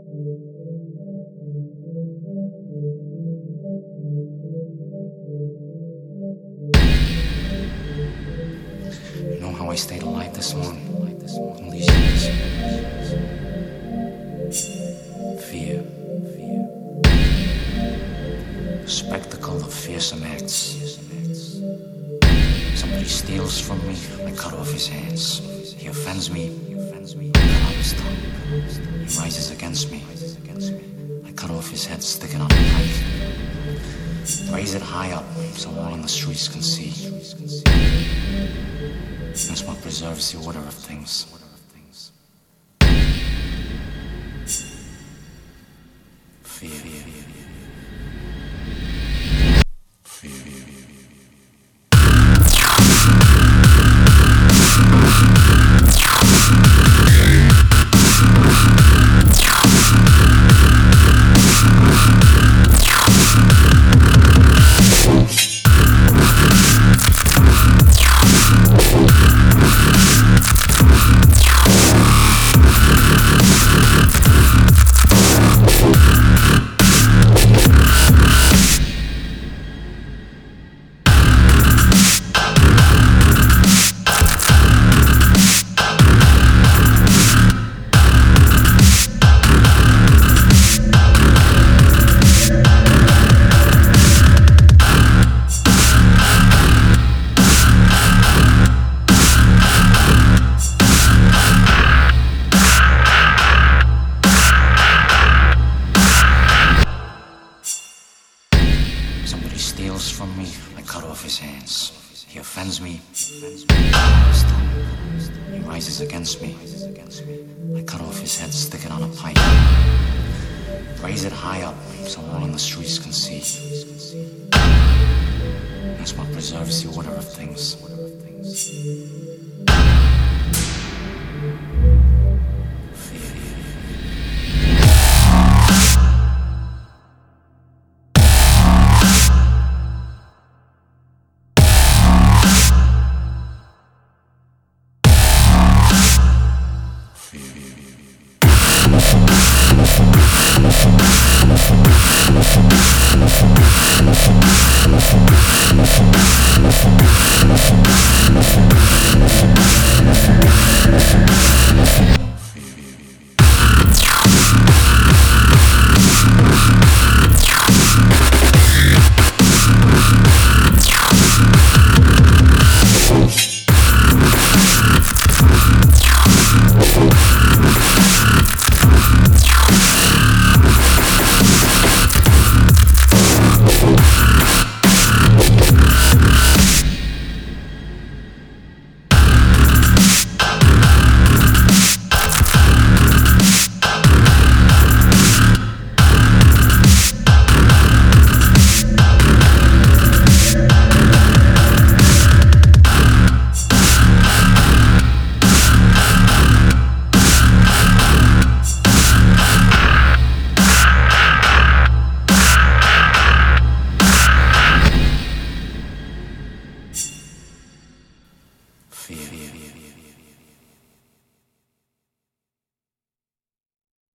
You know how I stayed alive this long? All these years. Fear. The spectacle of fearsome acts. Somebody steals from me, I cut off his hands. He offends me, I cut out his tongue. He rises against me, I cut off his head, stick it on a pike. Raise it high up so all in the streets can see. That's what preserves the order of things. Fear. Somebody steals from me, I cut off his hands. He offends me, he rises against me, I cut off his head, stick it on a pike. Raise it high up so all in the streets can see. That's what preserves the order of things.